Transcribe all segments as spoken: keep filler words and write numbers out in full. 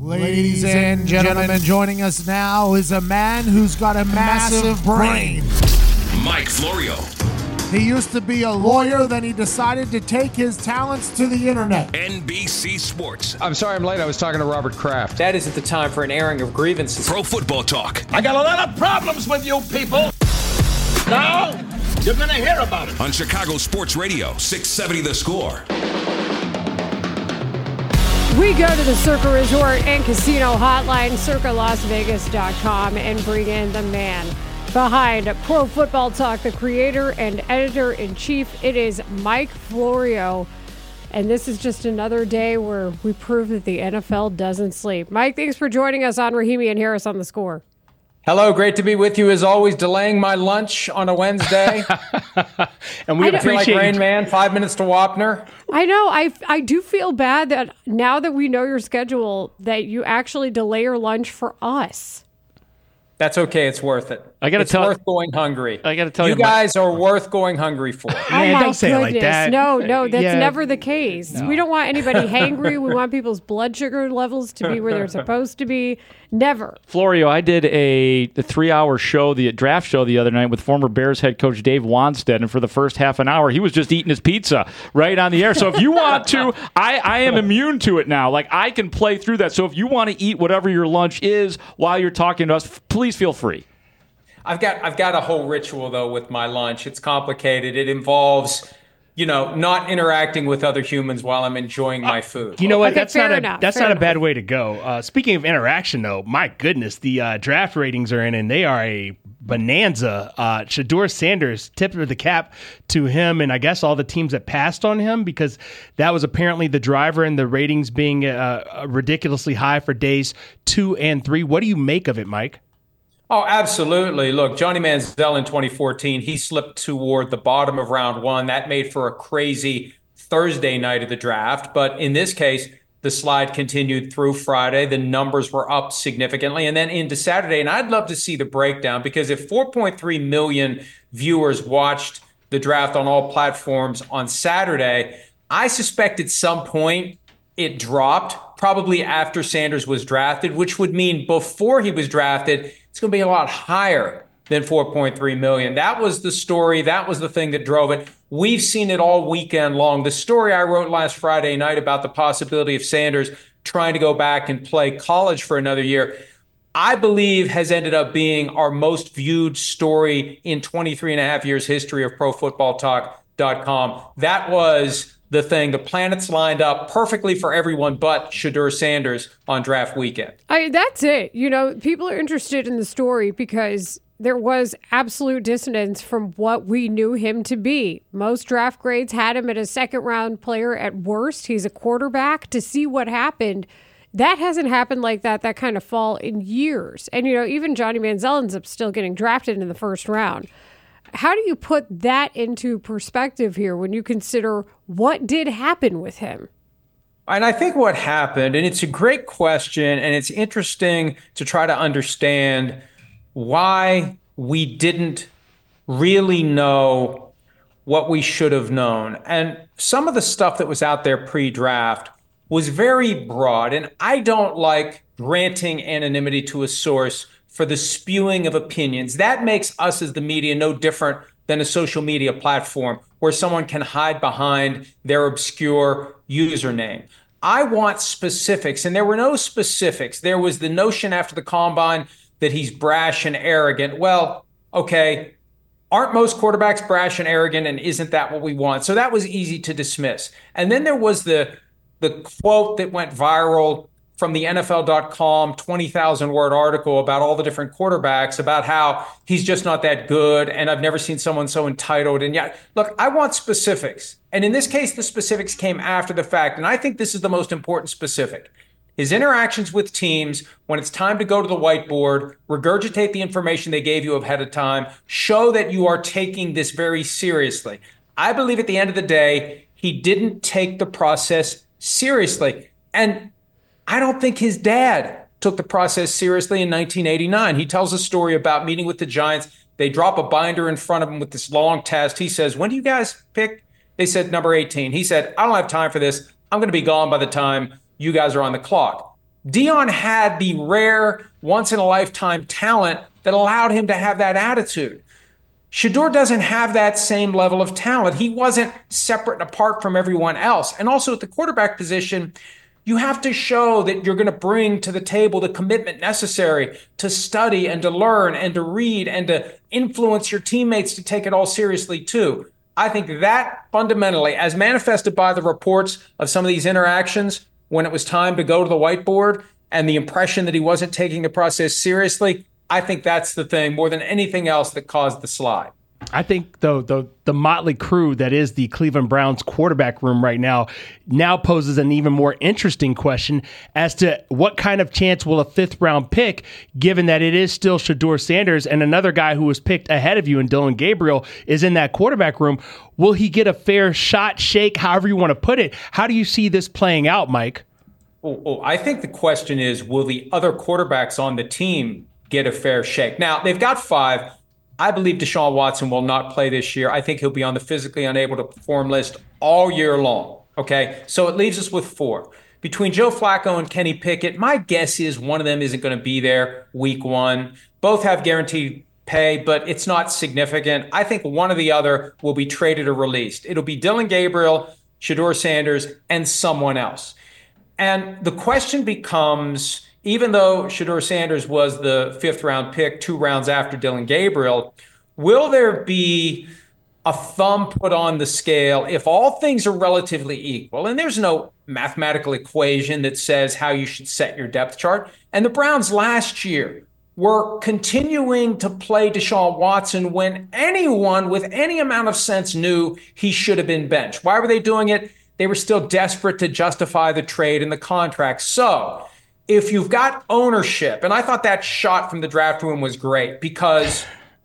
Ladies and gentlemen, joining us now is a man who's got a massive brain. Mike Florio. He used to be a lawyer, then he decided to take his talents to the internet. N B C Sports. I'm sorry I'm late. I was talking to Robert Kraft. That isn't the time for an airing of grievances. Pro Football Talk. I got a lot of problems with you people. Now, you're going to hear about it. On Chicago Sports Radio, six seventy The Score. We go to the Circa Resort and Casino Hotline, circa las vegas dot com, and bring in the man behind Pro Football Talk, the creator and editor-in-chief. It is Mike Florio, and this is just another day where we prove that the N F L doesn't sleep. Mike, thanks for joining us on Rahimi and Harris on The Score. Hello, great to be with you as always, delaying my lunch on a Wednesday. And we feel like Rain you. Man, five minutes to Wapner. I know. I, I do feel bad that now that we know your schedule, that you actually delay your lunch for us. That's okay. It's worth it. I gotta it's tell worth going hungry. I gotta tell you, you guys my, are worth going hungry for. Oh Man, my don't say goodness. it like that. No, no, that's yeah. never the case. No. We don't want anybody hangry. We want people's blood sugar levels to be where they're supposed to be. Never. Florio, I did a, a three-hour show, the draft show the other night with former Bears head coach Dave Wanstead, and for the first half an hour, he was just eating his pizza right on the air. So if you want to, I, I am immune to it now. Like, I can play through that. So if you want to eat whatever your lunch is while you're talking to us, please feel free. I've got I've got a whole ritual, though, with my lunch. It's complicated. It involves, you know, not interacting with other humans while I'm enjoying my food. You know what? Okay, that's not enough, a that's fair not enough. a bad way to go. Uh, speaking of interaction, though, my goodness, the uh, draft ratings are in, and they are a bonanza. Uh, Shedeur Sanders, tip of the cap to him, and I guess all the teams that passed on him, because that was apparently the driver in the ratings being uh, ridiculously high for days two and three. What do you make of it, Mike? Oh, absolutely. Look, Johnny Manziel in twenty fourteen, he slipped toward the bottom of round one. That made for a crazy Thursday night of the draft. But in this case, the slide continued through Friday. The numbers were up significantly. And then into Saturday, and I'd love to see the breakdown, because if four point three million viewers watched the draft on all platforms on Saturday, I suspect at some point it dropped, probably after Sanders was drafted, which would mean before he was drafted, it's going to be a lot higher than four point three million. That was the story. That was the thing that drove it. We've seen it all weekend long. The story I wrote last Friday night about the possibility of Sanders trying to go back and play college for another year, I believe has ended up being our most viewed story in twenty-three and a half years history of pro football talk dot com. That was the thing. The planets lined up perfectly for everyone but Shedeur Sanders on draft weekend. I, that's it. You know, people are interested in the story because there was absolute dissonance from what we knew him to be. Most draft grades had him at a second round player at worst. He's a quarterback. To see what happened, that hasn't happened like that, that kind of fall in years. And, you know, even Johnny Manziel ends up still getting drafted in the first round. How do you put that into perspective here when you consider what did happen with him? And I think what happened, and it's a great question, and it's interesting to try to understand why we didn't really know what we should have known. And some of the stuff that was out there pre-draft was very broad, and I don't like granting anonymity to a source for the spewing of opinions. That makes us as the media no different than a social media platform where someone can hide behind their obscure username. I want specifics, and there were no specifics. There was the notion after the combine that he's brash and arrogant. Well, okay, aren't most quarterbacks brash and arrogant, and isn't that what we want? So that was easy to dismiss. And then there was the the quote that went viral from the N F L dot com twenty thousand word article about all the different quarterbacks, about how he's just not that good, and I've never seen someone so entitled. And yet, look, I want specifics. And in this case, the specifics came after the fact, and I think this is the most important specific. His interactions with teams, when it's time to go to the whiteboard, regurgitate the information they gave you ahead of time, show that you are taking this very seriously. I believe at the end of the day, he didn't take the process seriously. And I don't think his dad took the process seriously in nineteen eighty-nine. He tells a story about meeting with the Giants. They drop a binder in front of him with this long test. He says, when do you guys pick? They said number eighteen. He said, I don't have time for this. I'm going to be gone by the time you guys are on the clock. Dion had the rare, once-in-a-lifetime talent that allowed him to have that attitude. Shedeur doesn't have that same level of talent. He wasn't separate and apart from everyone else. And also at the quarterback position, you have to show that you're going to bring to the table the commitment necessary to study and to learn and to read and to influence your teammates to take it all seriously too. I think that fundamentally, as manifested by the reports of some of these interactions when it was time to go to the whiteboard and the impression that he wasn't taking the process seriously, I think that's the thing more than anything else that caused the slide. I think though the the motley crew that is the Cleveland Browns quarterback room right now now poses an even more interesting question as to what kind of chance will a fifth round pick, given that it is still Shedeur Sanders and another guy who was picked ahead of you and Dillon Gabriel is in that quarterback room. Will he get a fair shot, shake, however you want to put it? How do you see this playing out, Mike? Oh, oh, I think the question is, will the other quarterbacks on the team get a fair shake? Now, they've got five. I believe Deshaun Watson will not play this year. I think he'll be on the physically unable to perform list all year long. Okay, so it leaves us with four. Between Joe Flacco and Kenny Pickett, my guess is one of them isn't going to be there week one. Both have guaranteed pay, but it's not significant. I think one or the other will be traded or released. It'll be Dillon Gabriel, Shedeur Sanders, and someone else. And the question becomes, even though Shedeur Sanders was the fifth round pick two rounds after Dillon Gabriel, will there be a thumb put on the scale if all things are relatively equal? And there's no mathematical equation that says how you should set your depth chart. And the Browns last year were continuing to play Deshaun Watson when anyone with any amount of sense knew he should have been benched. Why were they doing it? They were still desperate to justify the trade and the contract. So if you've got ownership, and I thought that shot from the draft room was great because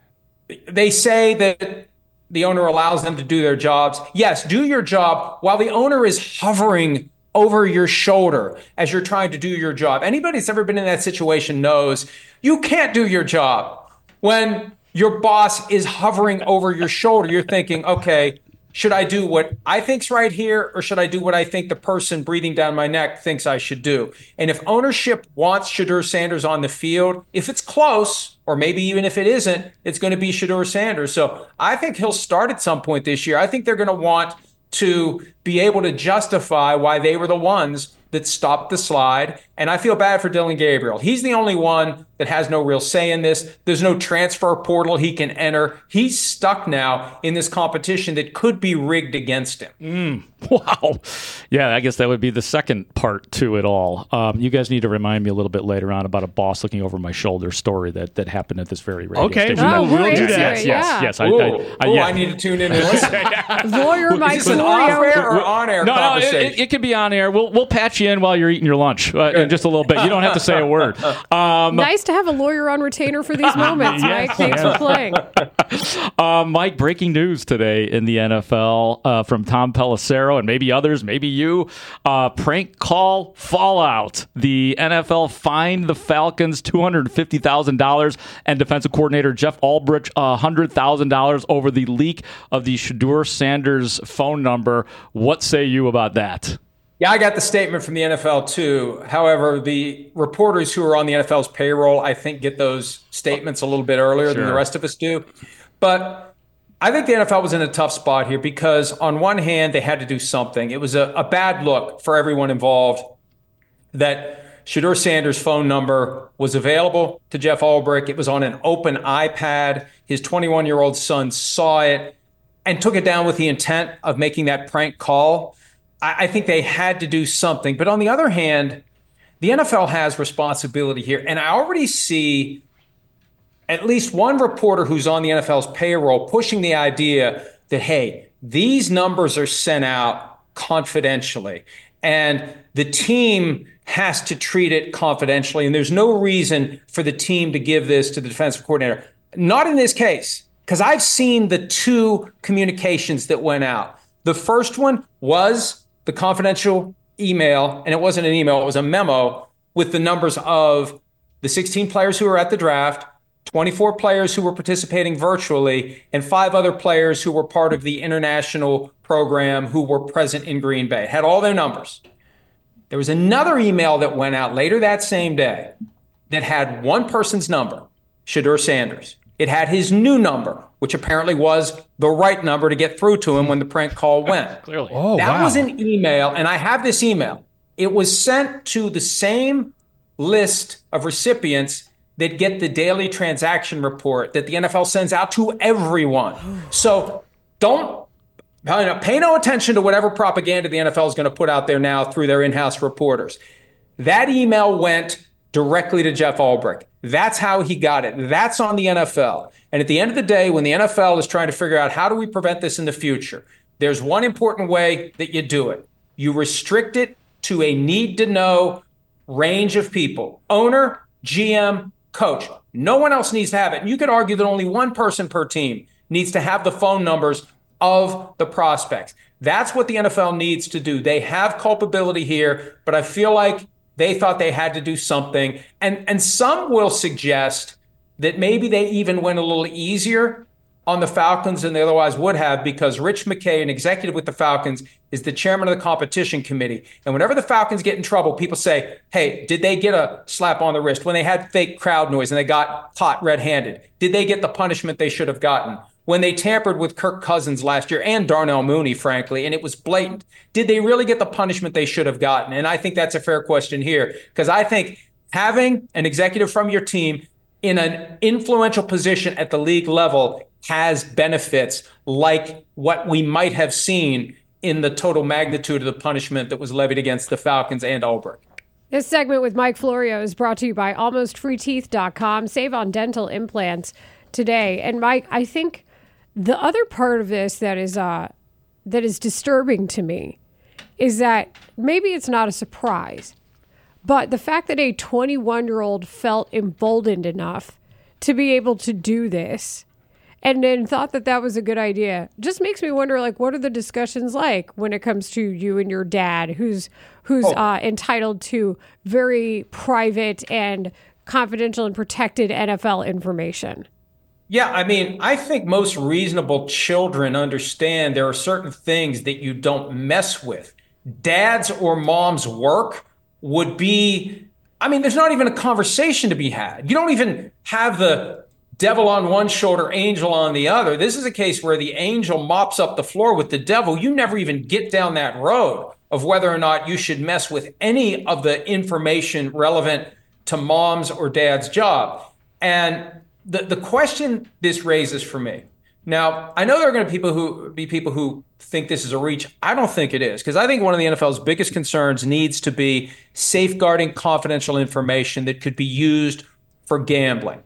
they say that the owner allows them to do their jobs. Yes, do your job while the owner is hovering over your shoulder as you're trying to do your job. Anybody that's ever been in that situation knows you can't do your job when your boss is hovering over your shoulder. You're thinking, okay, should I do what I think's right here, or should I do what I think the person breathing down my neck thinks I should do? And if ownership wants Shedeur Sanders on the field, if it's close, or maybe even if it isn't, it's going to be Shedeur Sanders. So I think he'll start at some point this year. I think they're going to want to be able to justify why they were the ones that stopped the slide. And I feel bad for Dillon Gabriel. He's the only one that has no real say in this. There's no transfer portal he can enter. He's stuck now in this competition that could be rigged against him. Mm, wow. Yeah, I guess that would be the second part to it all. Um, you guys need to remind me a little bit later on about a boss looking over my shoulder story that, that happened at this very radio okay, station. Oh, we'll yes, do yes, that. yes, Yeah. yes. Ooh, I, I, I, ooh, yeah. I need to tune in and listen. Lawyer Mike Is this an off-air Florio. or on-air No, no, it, conversation? it, it could be on air. We'll we'll patch you in while you're eating your lunch uh, in just a little bit. You don't have to say a word. Um, Nice to have a lawyer on retainer for these moments, Yes, Mike. Thanks yeah. for playing. Uh, Mike, breaking news today in the N F L uh, from Tom Pelissero and maybe others, maybe you. Uh, prank call fallout. The N F L fined the Falcons two hundred fifty thousand dollars and defensive coordinator Jeff Ulbrich one hundred thousand dollars over the leak of the Shedeur Sanders phone number. What say you about that? Yeah, I got the statement from the N F L too. However, the reporters who are on the N F L's payroll, I think, get those statements a little bit earlier Sure. than the rest of us do. But I think the N F L was in a tough spot here because on one hand, they had to do something. It was a, a bad look for everyone involved that Shedeur Sanders' phone number was available to Jeff Ulbrich. It was on an open iPad. His twenty-one-year-old son saw it and took it down with the intent of making that prank call. I think they had to do something. But on the other hand, the N F L has responsibility here. And I already see at least one reporter who's on the N F L's payroll pushing the idea that, hey, these numbers are sent out confidentially. And the team has to treat it confidentially. And there's no reason for the team to give this to the defensive coordinator. Not in this case, because I've seen the two communications that went out. The first one was the confidential email, and it wasn't an email, it was a memo with the numbers of the sixteen players who were at the draft, twenty-four players who were participating virtually, and five other players who were part of the international program who were present in Green Bay. It had all their numbers. There was another email that went out later that same day that had one person's number, Shedeur Sanders. It had his new number, which apparently was the right number to get through to him when the prank call went. Clearly. Oh, that wow. was an email, and I have this email. It was sent to the same list of recipients that get the daily transaction report that the N F L sends out to everyone. So don't pay no attention to whatever propaganda the N F L is going to put out there now through their in-house reporters. That email went directly to Jeff Ulbrich. That's how he got it. That's on the N F L. And at the end of the day, when the N F L is trying to figure out how do we prevent this in the future, there's one important way that you do it. You restrict it to a need-to-know range of people. Owner, G M, coach. No one else needs to have it. And you could argue that only one person per team needs to have the phone numbers of the prospects. That's what the N F L needs to do. They have culpability here, but I feel like they thought they had to do something. And, and some will suggest that maybe they even went a little easier on the Falcons than they otherwise would have, because Rich McKay, an executive with the Falcons, is the chairman of the competition committee. And whenever the Falcons get in trouble, people say, hey, did they get a slap on the wrist when they had fake crowd noise and they got caught red-handed? Did they get the punishment they should have gotten? When they tampered with Kirk Cousins last year and Darnell Mooney, frankly, and it was blatant, did they really get the punishment they should have gotten? And I think that's a fair question here, because I think having an executive from your team in an influential position at the league level has benefits like what we might have seen in the total magnitude of the punishment that was levied against the Falcons and Ulbrich. This segment with Mike Florio is brought to you by almost free teeth dot com. Save on dental implants today. And Mike, I think the other part of this that is uh, that is disturbing to me is that maybe it's not a surprise, but the fact that a twenty-one-year-old felt emboldened enough to be able to do this and then thought that that was a good idea just makes me wonder, like, what are the discussions like when it comes to you and your dad, who's who's oh. uh, entitled to very private and confidential and protected N F L information? Yeah, I mean, I think most reasonable children understand there are certain things that you don't mess with. Dad's or mom's work would be, I mean, there's not even a conversation to be had. You don't even have the devil on one shoulder, angel on the other. This is a case where the angel mops up the floor with the devil. You never even get down that road of whether or not you should mess with any of the information relevant to mom's or dad's job. And the, the question this raises for me, now, I know there are going to people who be people who think this is a reach. I don't think it is, because I think one of the N F L's biggest concerns needs to be safeguarding confidential information that could be used for gambling.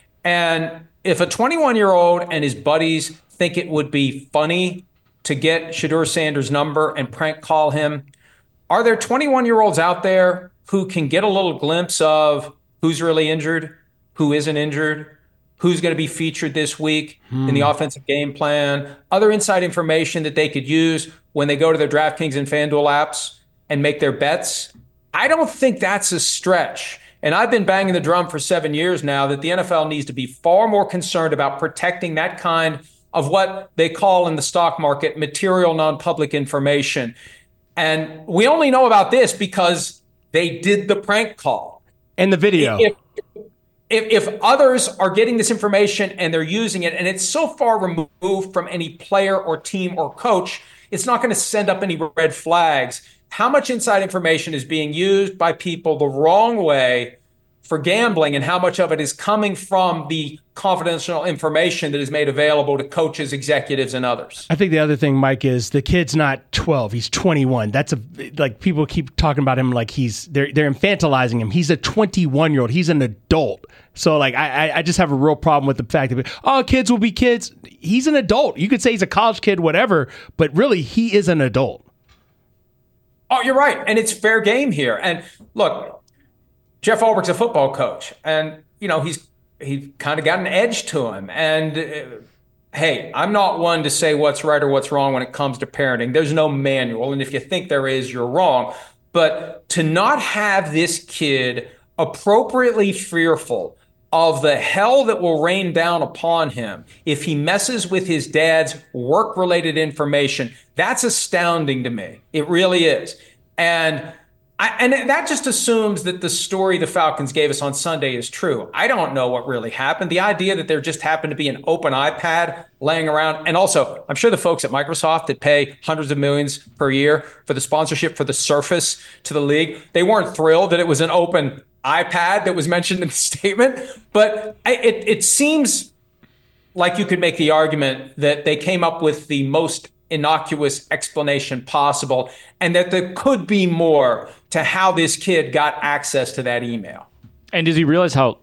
And if a twenty-one-year-old and his buddies think it would be funny to get Shedeur Sanders' number and prank call him, are there twenty-one-year-olds out there who can get a little glimpse of who's really injured, who isn't injured, who's going to be featured this week hmm. in the offensive game plan, other inside information that they could use when they go to their DraftKings and FanDuel apps and make their bets? I don't think that's a stretch. And I've been banging the drum for seven years now that the N F L needs to be far more concerned about protecting that kind of what they call in the stock market material non-public information. And we only know about this because they did the prank call. And the video. If, if, if others are getting this information and they're using it, and it's so far removed from any player or team or coach, it's not going to send up any red flags. How much inside information is being used by people the wrong way for gambling, and how much of it is coming from the confidential information that is made available to coaches, executives, and others? I think the other thing, Mike, is the kid's not twelve; he's twenty-one. That's a like people keep talking about him like he's they're they're infantilizing him. He's a twenty-one-year-old. He's an adult. So like I I just have a real problem with the fact that oh kids will be kids. He's an adult. You could say he's a college kid, whatever, but really he is an adult. Oh, you're right. And it's fair game here. And look, Jeff Ulbrich's a football coach, and, you know, he's he kind of got an edge to him. And, uh, hey, I'm not one to say what's right or what's wrong when it comes to parenting. There's no manual. And if you think there is, you're wrong. But to not have this kid appropriately fearful of the hell that will rain down upon him if he messes with his dad's work-related information, that's astounding to me. It really is. And I, and that just assumes that the story the Falcons gave us on Sunday is true. I don't know what really happened. The idea that there just happened to be an open iPad laying around. And also, I'm sure the folks at Microsoft that pay hundreds of millions per year for the sponsorship for the Surface to the league, they weren't thrilled that it was an open iPad that was mentioned in the statement. But it, it seems like you could make the argument that they came up with the most innocuous explanation possible, and that there could be more to how this kid got access to that email. And does he realize how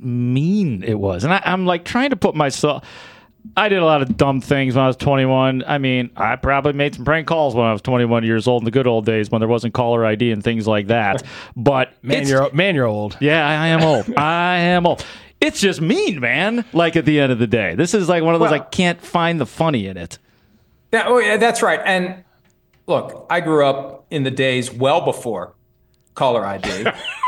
mean it was? And I, I'm like trying to put myself. I did a lot of dumb things when I was twenty-one. I mean, I probably made some prank calls when I was twenty-one years old in the good old days when there wasn't caller I D and things like that. But man, you're man, you're old. Yeah, I am old. I am old. It's just mean, man. Like at the end of the day, this is like one of those. Well, I can't find the funny in it. That, oh, yeah, that's right. And look, I grew up in the days well before caller I D.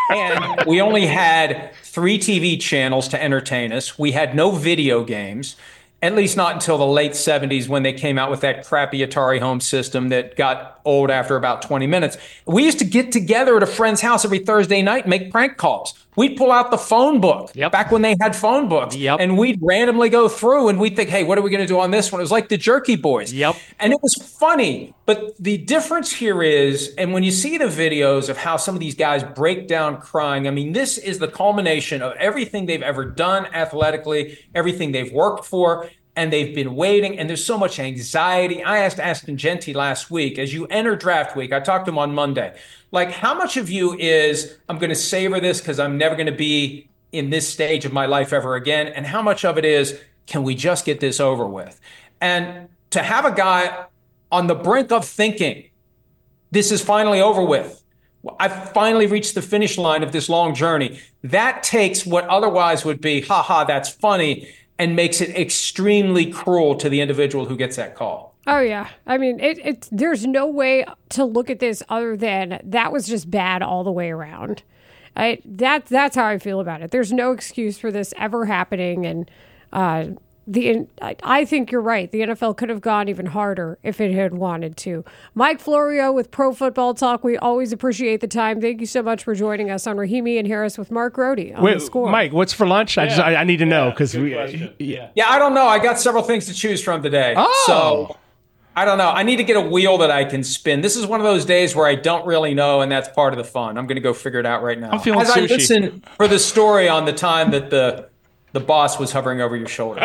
And we only had three T V channels to entertain us. We had no video games, at least not until the late seventies when they came out with that crappy Atari home system that got old after about twenty minutes. We used to get together at a friend's house every Thursday night and make prank calls. We'd pull out the phone book yep. back when they had phone books. Yep. And we'd randomly go through and we'd think, hey, what are we going to do on this one? It was like the Jerky Boys. Yep. And it was funny. But the difference here is, and when you see the videos of how some of these guys break down crying, I mean, this is the culmination of everything they've ever done athletically, everything they've worked for, and they've been waiting, and there's so much anxiety. I asked Aston Genty last week, as you enter draft week, I talked to him on Monday, like how much of you is, I'm going to savor this because I'm never going to be in this stage of my life ever again, and how much of it is, can we just get this over with? And to have a guy on the brink of thinking, this is finally over with, I've finally reached the finish line of this long journey, that takes what otherwise would be, ha ha, that's funny, and makes it extremely cruel to the individual who gets that call. Oh, yeah. I mean, it, it, there's no way to look at this other than that was just bad all the way around. I, that, that's how I feel about it. There's no excuse for this ever happening. And uh, the I, I think you're right. The N F L could have gone even harder if it had wanted to. Mike Florio with Pro Football Talk. We always appreciate the time. Thank you so much for joining us on Rahimi and Harris with Mark Grody on Wait, The Score. Mike, what's for lunch? I Yeah. just I, I need to know because yeah, we question. yeah. Yeah, I don't know. I got several things to choose from today. Oh. So I don't know. I need to get a wheel that I can spin. This is one of those days where I don't really know, and that's part of the fun. I'm going to go figure it out right now. I'm feeling As I sushi. listen for the story on the time that the the boss was hovering over your shoulder.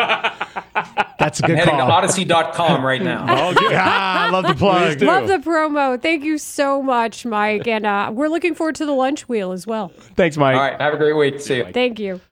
That's a I'm good heading to call. odyssey dot com right now. Oh, good. ah, I love the plug. Love the promo. Thank you so much, Mike. And uh, we're looking forward to the lunch wheel as well. Thanks, Mike. All right. Have a great week. See you. Thank you.